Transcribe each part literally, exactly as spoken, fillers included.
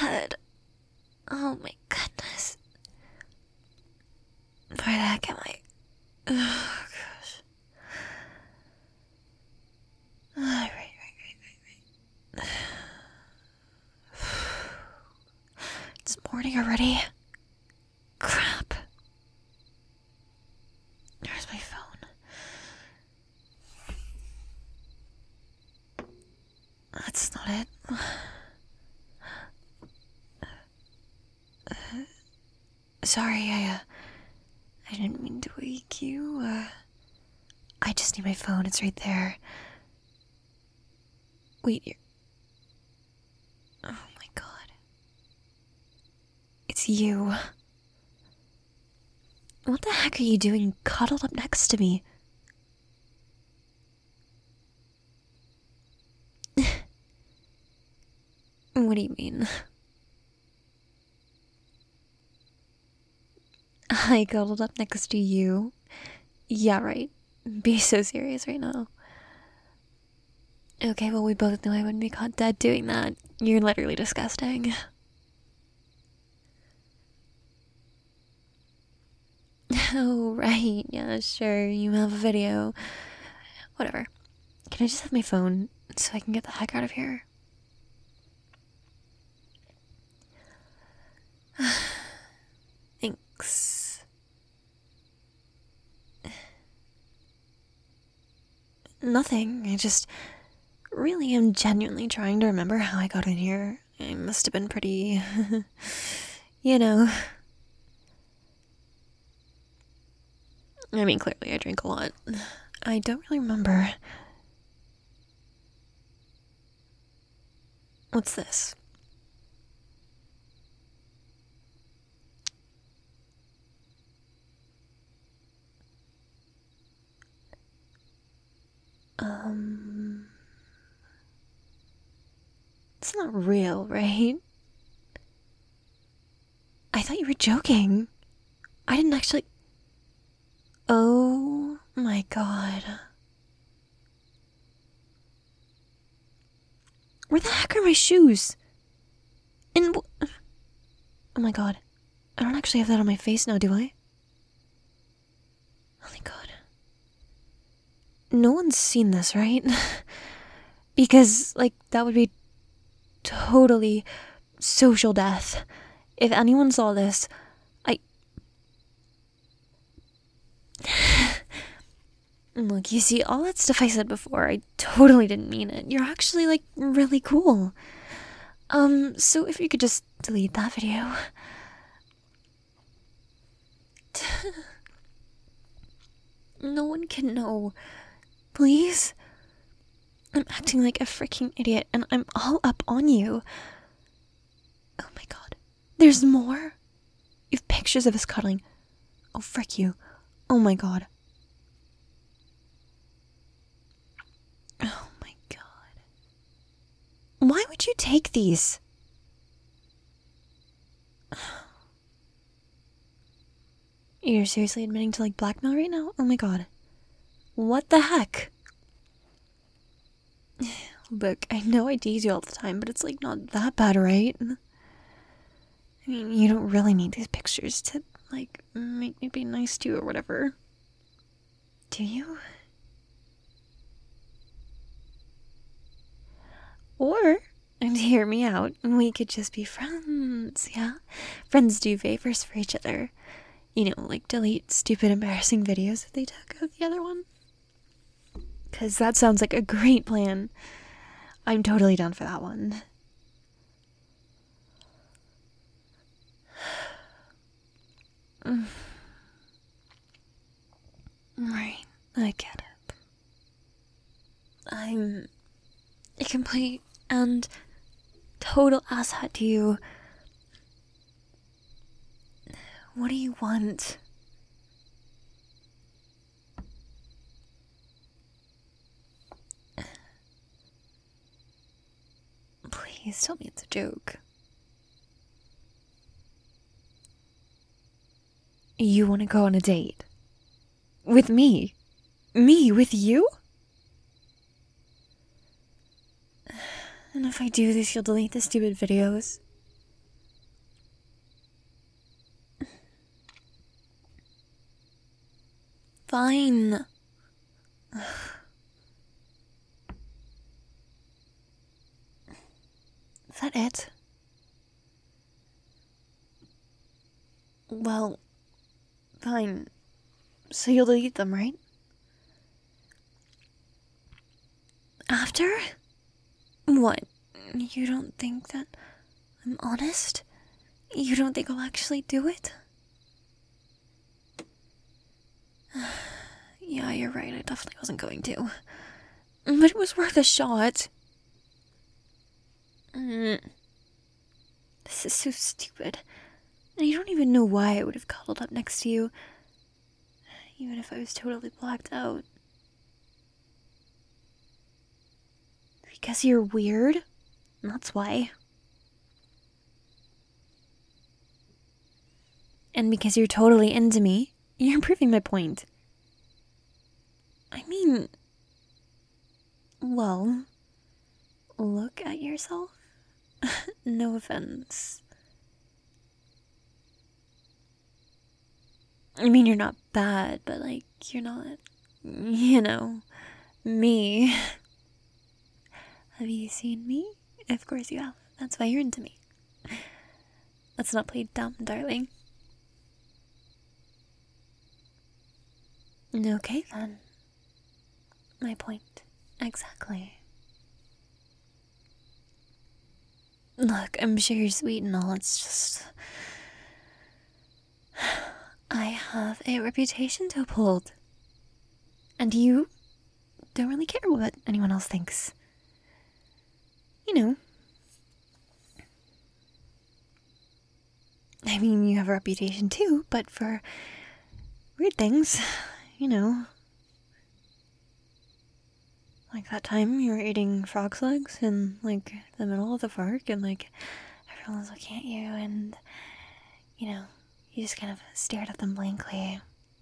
head. Oh my goodness. Where the heck am I? Oh gosh. Alright, right, right, right, right. It's morning already. Crap. Where's my phone? That's not it. Uh, sorry, I, uh, I didn't mean to wake you. Uh, I just need my phone. It's right there. Wait, you're... Oh my god. It's you. What the heck are you doing cuddled up next to me? What do you mean? I cuddled up next to you? Yeah, right. Be so serious right now. Okay, well, we both know I wouldn't be caught dead doing that. You're literally disgusting. Oh, right. Yeah, sure. You have a video. Whatever. Can I just have my phone so I can get the heck out of here? Thanks. Nothing. I just really am genuinely trying to remember how I got in here. I must have been pretty... you know... I mean, clearly I drink a lot. I don't really remember. What's this? Um... It's not real, right? I thought you were joking. I didn't actually... Oh my god. Where the heck are my shoes? And oh my god. I don't actually have that on my face now, do I? Oh my god. No one's seen this, right? Because, like, that would be totally social death. If anyone saw this, I... Look, you see, all that stuff I said before, I totally didn't mean it. You're actually, like, really cool. Um, so if you could just delete that video. No one can know. Please? I'm acting like a freaking idiot, and I'm all up on you. Oh my god. There's more? You've pictures of us cuddling. Oh, frick you. Oh my god. Oh my god. Why would you take these? You're seriously admitting to, like, blackmail right now? Oh my god. What the heck? Look, I know I tease you all the time, but it's, like, not that bad, right? I mean, you don't really need these pictures to, like, make me be nice to you or whatever. Do you? Or, and hear me out, we could just be friends, yeah? Friends do favors for each other. You know, like delete stupid embarrassing videos that they took of the other one. Because that sounds like a great plan. I'm totally down for that one. Right, I get it. I'm a complete and total asshat to you. What do you want? Please tell me it's a joke. You want to go on a date? With me? Me with you? And if I do this, you'll delete the stupid videos? fine. Is that it? Well, fine. So you'll delete them, right? After? What? You don't think that I'm honest? You don't think I'll actually do it? Yeah, you're right. I definitely wasn't going to. But it was worth a shot. Mm. This is so stupid. And you don't even know why I would have cuddled up next to you, even if I was totally blacked out. Because you're weird? That's why. And because you're totally into me, you're proving my point. I mean, well, look at yourself. No offense. I mean, you're not bad, but like, you're not, you know, me. Have you seen me? Of course you have. That's why you're into me. Let's not play dumb, darling. Okay, then. My point. Exactly. Look, I'm sure you're sweet and all, it's just... I have a reputation to uphold. And you don't really care what anyone else thinks. You know. I mean, you have a reputation too, but for weird things, you know. Like that time you were eating frog's legs in, like, the middle of the park, and, like, everyone was looking at you, and, you know, you just kind of stared at them blankly.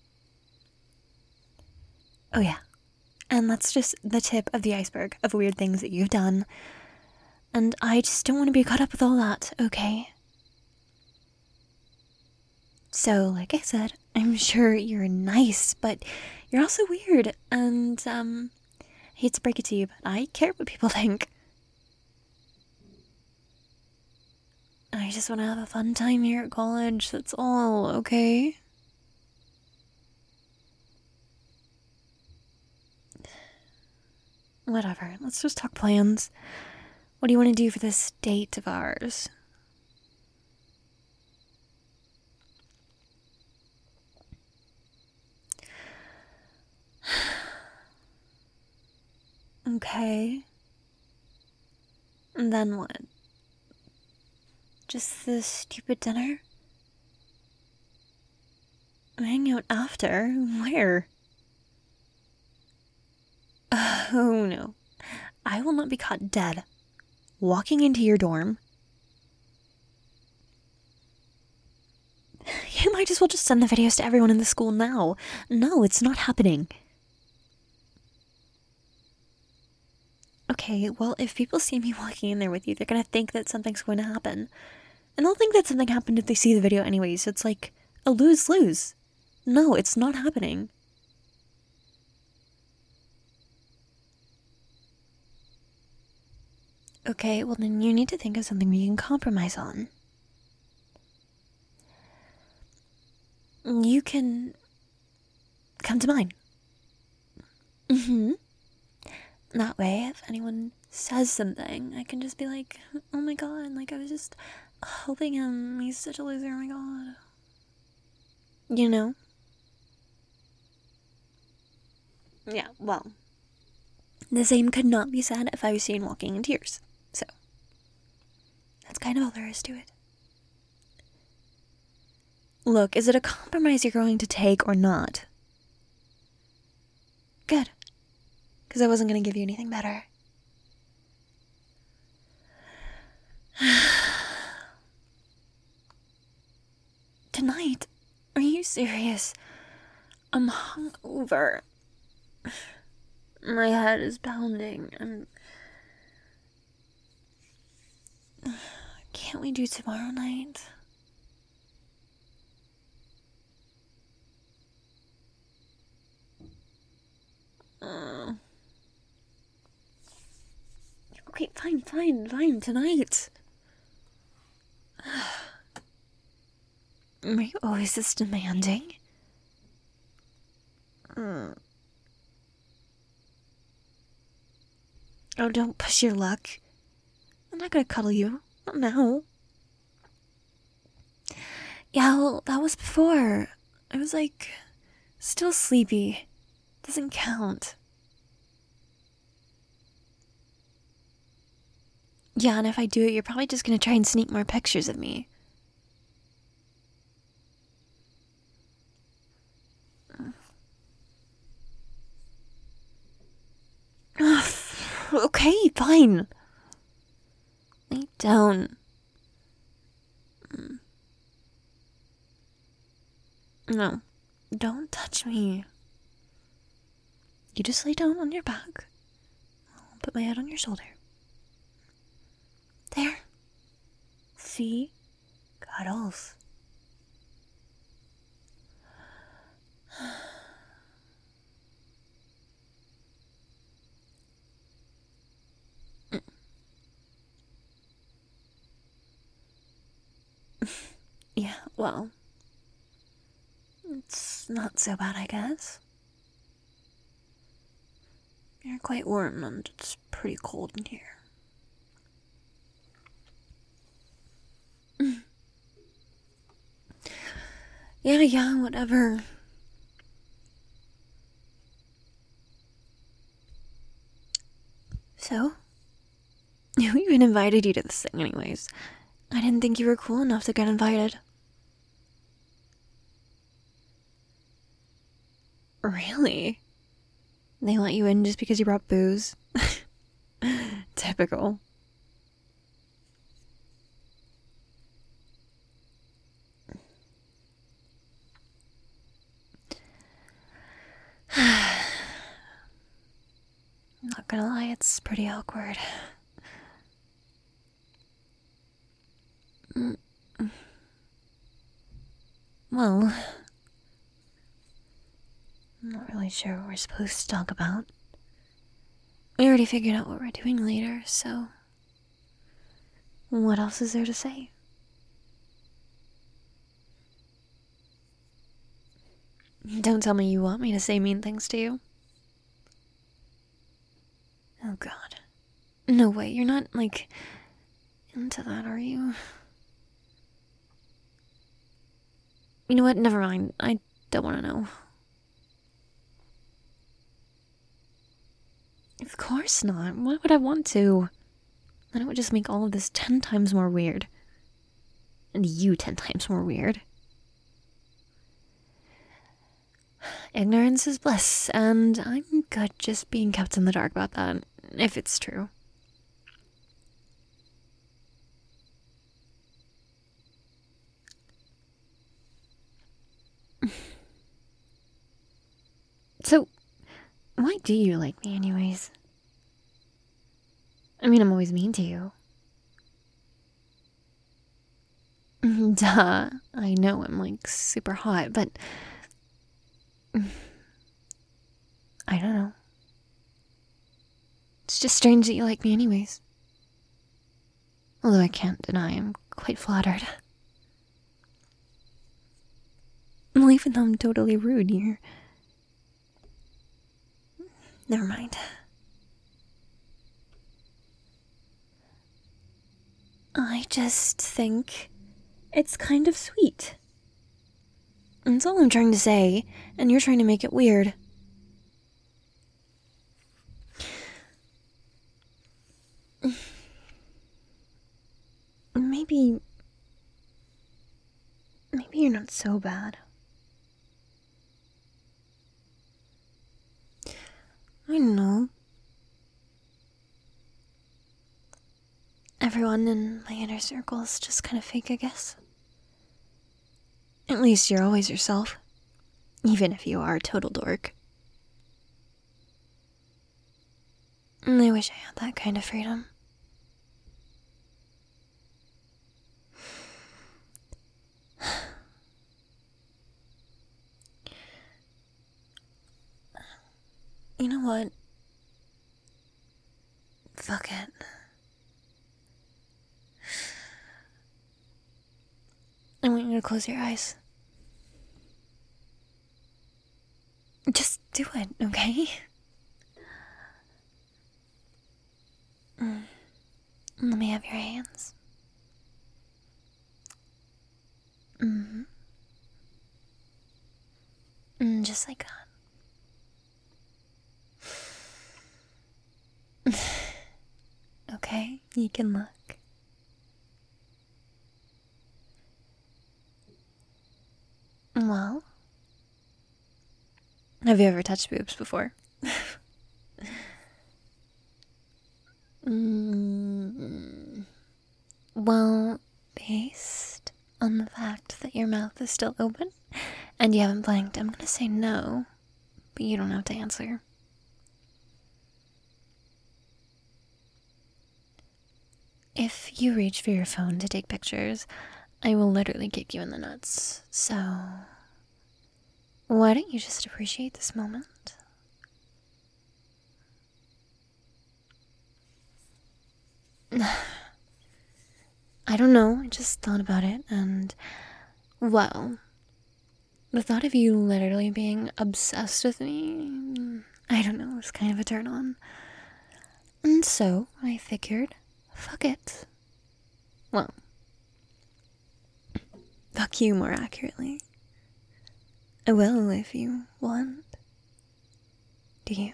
Oh yeah. And that's just the tip of the iceberg of weird things that you've done. And I just don't want to be caught up with all that, okay? So, like I said, I'm sure you're nice, but you're also weird, and, um... I hate to break it to you, but I care what people think. I just want to have a fun time here at college, that's all, okay? Whatever, let's just talk plans. What do you want to do for this date of ours? Okay. And then what? Just this stupid dinner? Hang out after? Where? Uh, oh no. I will not be caught dead walking into your dorm. You might as well just send the videos to everyone in the school now. No, it's not happening. Okay, well, if people see me walking in there with you, they're gonna think that something's going to happen. And they'll think that something happened if they see the video anyways, so it's like a lose-lose. No, it's not happening. Okay, well then you need to think of something we can compromise on. You can come to mine. Mm-hmm. That way, if anyone says something, I can just be like, oh my god, like I was just helping him, he's such a loser, oh my god. You know? Yeah, well, the same could not be said if I was seen walking in tears, so that's kind of all there is to it. Look, is it a compromise you're going to take or not? Good. Because I wasn't going to give you anything better. Tonight? Are you serious? I'm hungover. My head is pounding. I'm... Can't we do we do tomorrow night? fine, fine, fine, tonight. Are you always this demanding? Mm. Oh, don't push your luck. I'm not gonna cuddle you. Not now. Yeah, well, that was before. I was like, still sleepy. Doesn't count. Yeah, and if I do it, you're probably just gonna try and sneak more pictures of me. Okay, fine. Lay down. No, don't touch me. You just lay down on your back. I'll put my head on your shoulder. There. See? Cuddles. Yeah, well, it's not so bad, I guess. You're quite warm and it's pretty cold in here. Yeah, yeah, whatever. So? Who even invited you to this thing anyways? I didn't think you were cool enough to get invited. Really? They let you in just because you brought booze? Typical. I'm not gonna lie, it's pretty awkward. Well, I'm not really sure what we're supposed to talk about. We already figured out what we're doing later, so what else is there to say? Don't tell me you want me to say mean things to you. Oh god. No way, you're not, like, into that, are you? You know what, never mind. I don't want to know. Of course not. Why would I want to? Then it would just make all of this ten times more weird. And you ten times more weird. Ignorance is bliss, and I'm good just being kept in the dark about that, if it's true. So, why do you like me anyways? I mean, I'm always mean to you. Duh, I know I'm like super hot, but I don't know. It's just strange that you like me anyways. Although I can't deny I'm quite flattered. Well, even though I'm totally rude, you're... Never mind. I just think it's kind of sweet. That's all I'm trying to say, and you're trying to make it weird. Maybe... Maybe you're not so bad. I don't know. Everyone in my inner circle is just kind of fake, I guess. At least you're always yourself. Even if you are a total dork. And I wish I had that kind of freedom. You know what? Fuck it. I want you to close your eyes. Just do it, okay? Mm. Let me have your hands. Mm-hmm. Mm, just like that. Okay, you can look. Well, have you ever touched boobs before? mm, well, based on the fact that your mouth is still open and you haven't blinked, I'm gonna say no, but you don't have to answer. If you reach for your phone to take pictures, I will literally kick you in the nuts. So, why don't you just appreciate this moment? I don't know, I just thought about it, and, well, the thought of you literally being obsessed with me, I don't know, was kind of a turn on. And so, I figured, fuck it. Well, fuck you more accurately. I will if you want. Do you?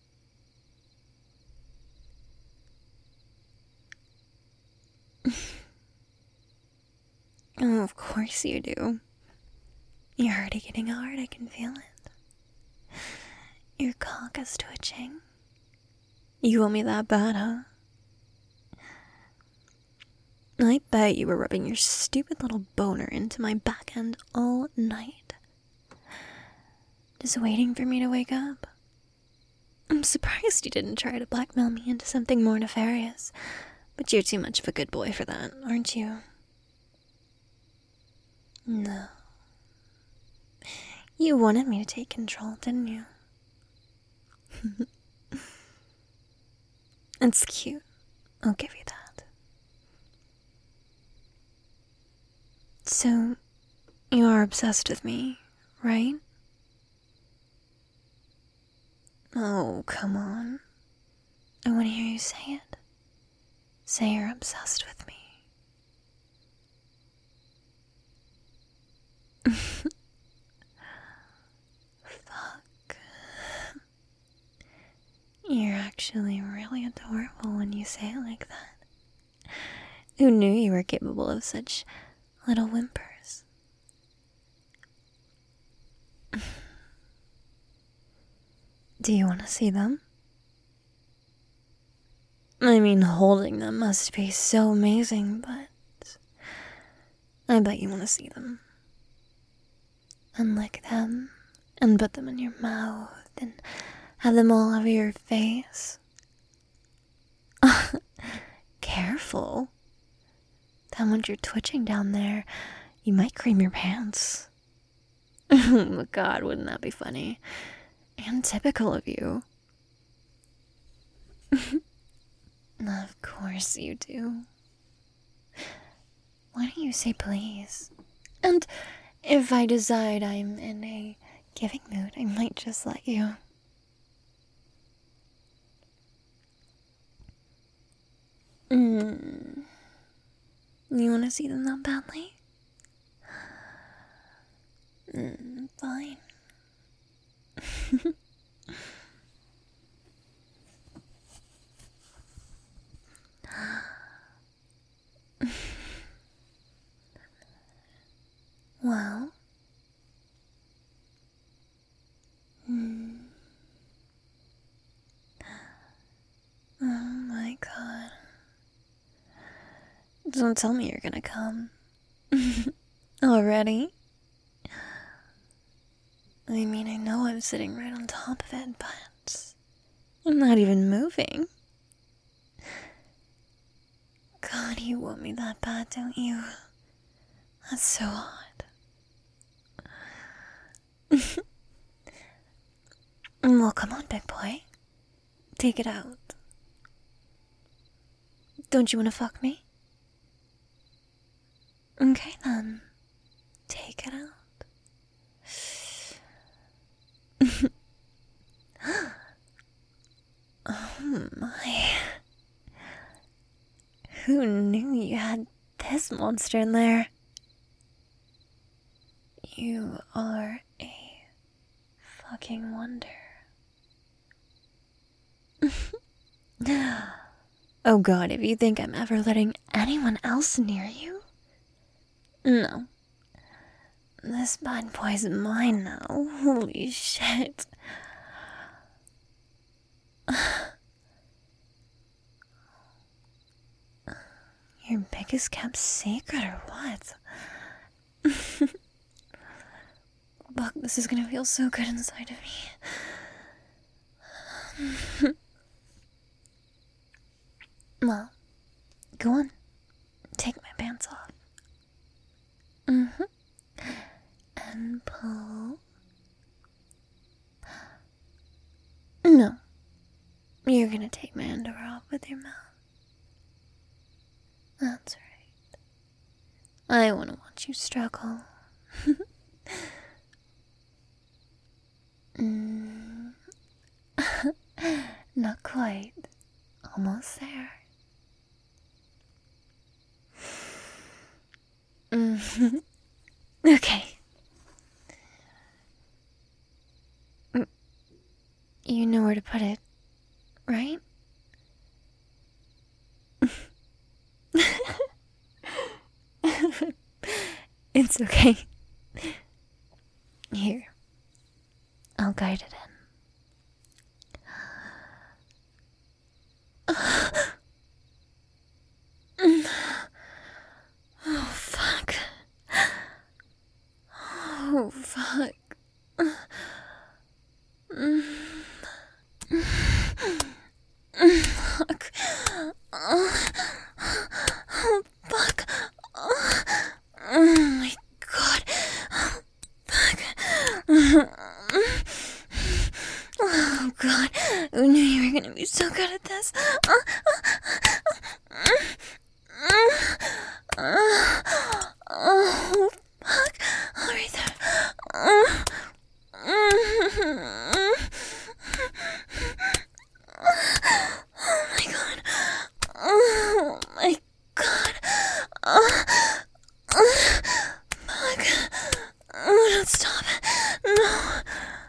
Oh, of course you do. You're already getting hard, I can feel it. Your cock is twitching. You want me that bad, huh? I bet you were rubbing your stupid little boner into my back end all night. Just waiting for me to wake up. I'm surprised you didn't try to blackmail me into something more nefarious. But you're too much of a good boy for that, aren't you? No. You wanted me to take control, didn't you? It's cute. I'll give you that. So, you are obsessed with me, right? Oh, come on. I want to hear you say it. Say you're obsessed with me. Fuck. You're actually really adorable when you say it like that. Who knew you were capable of such little whimpers? Do you want to see them? I mean, holding them must be so amazing, but I bet you want to see them. And lick them, and put them in your mouth, and have them all over your face. Careful. How much you're twitching down there, you might cream your pants. Oh my god, wouldn't that be funny? And typical of you. Of course you do. Why don't you say please? And if I decide I'm in a giving mood, I might just let you. Mm. You want to see them that badly? Mm, fine. Well, mm. Oh my god. Don't tell me you're gonna come. Already? I mean, I know I'm sitting right on top of it, but I'm not even moving. God, you want me that bad, don't you? That's so hot. Well, come on, big boy. Take it out. Don't you want to fuck me? Okay, then. take it out. Oh my. Who knew you had this monster in there? You are a fucking wonder. Oh god, if you think I'm ever letting anyone else near you? No. This bad boy's mine now. Holy shit. Your biggest kept secret or what? Fuck, this is gonna feel so good inside of me. Well, go on. Take my pants off. Mm-hmm. And pull. No. You're gonna take my underwear off with your mouth. That's right. I wanna watch you struggle. mm. Not quite. Almost there. Mm-hmm. Okay. You know where to put it, right? It's okay. Here. I'll guide it in. Oh, fuck. Oh, fuck. Fuck. Oh, fuck. Oh, my god. Fuck. Oh, god. Who knew you were gonna be so good at this? Oh, fuck. All right there. Oh, my god. Oh, my god. Oh, fuck. Oh, don't stop. No.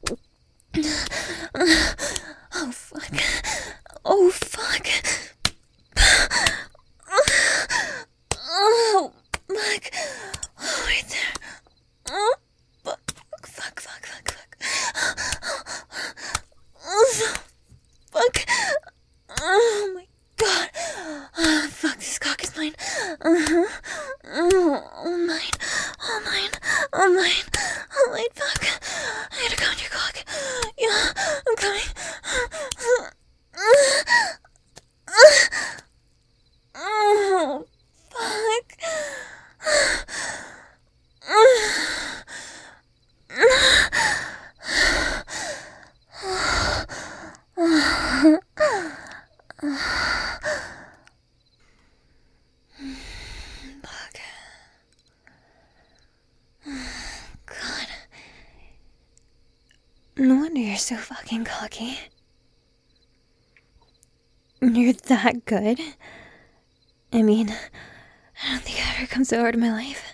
Oh, fuck. Oh, fuck. Oh, fuck. Oh, right there. Oh, fuck, fuck, fuck, fuck, fuck. Oh, fuck. Oh, my God. Oh, fuck, this cock is mine. Uh-huh. Oh, oh, mine. Oh, mine. Oh, mine. Oh, mine, fuck. I gotta go on your cock. Yeah, I'm coming. Oh, fuck. Fuck. God. No wonder you're so fucking cocky. You're that good? I mean, I don't think I've ever come so hard in my life.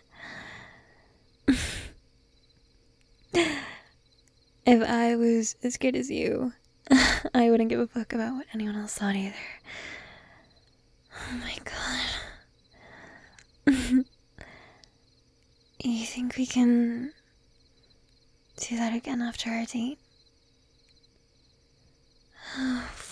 If I was as good as you, I wouldn't give a fuck about what anyone else thought either. Oh my god. You think we can do that again after our date? Oh,